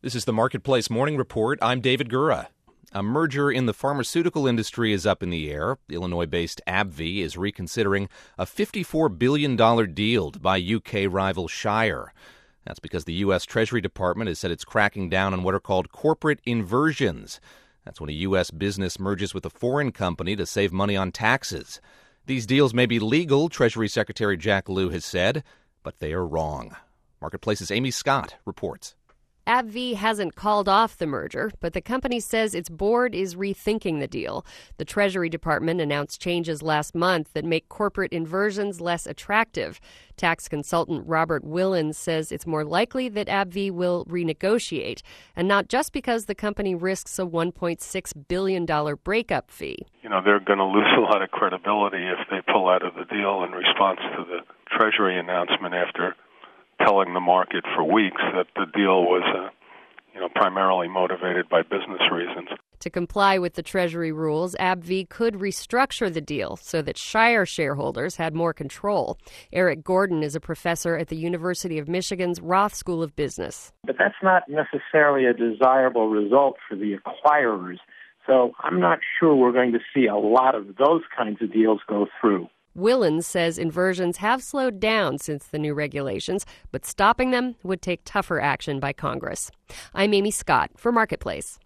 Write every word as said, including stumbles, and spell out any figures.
This is the Marketplace Morning Report. I'm David Gura. A merger in the pharmaceutical industry is up in the air. Illinois-based AbbVie is reconsidering a fifty-four billion dollars deal to buy U K rival Shire. That's because the U S. Treasury Department has said it's cracking down on what are called corporate inversions. That's when a U S business merges with a foreign company to save money on taxes. These deals may be legal, Treasury Secretary Jack Lew has said, but they are wrong. Marketplace's Amy Scott reports. AbbVie hasn't called off the merger, but the company says its board is rethinking the deal. The Treasury Department announced changes last month that make corporate inversions less attractive. Tax consultant Robert Willens says it's more likely that AbbVie will renegotiate, and not just because the company risks a one point six billion dollars breakup fee. You know, they're going to lose a lot of credibility if they pull out of the deal in response to the Treasury announcement after telling the market for weeks that the deal was, uh, you know, primarily motivated by business reasons. To comply with the Treasury rules, AbbVie could restructure the deal so that Shire shareholders had more control. Eric Gordon is a professor at the University of Michigan's Roth School of Business. But that's not necessarily a desirable result for the acquirers. So I'm not sure we're going to see a lot of those kinds of deals go through. Willens says inversions have slowed down since the new regulations, but stopping them would take tougher action by Congress. I'm Amy Scott for Marketplace.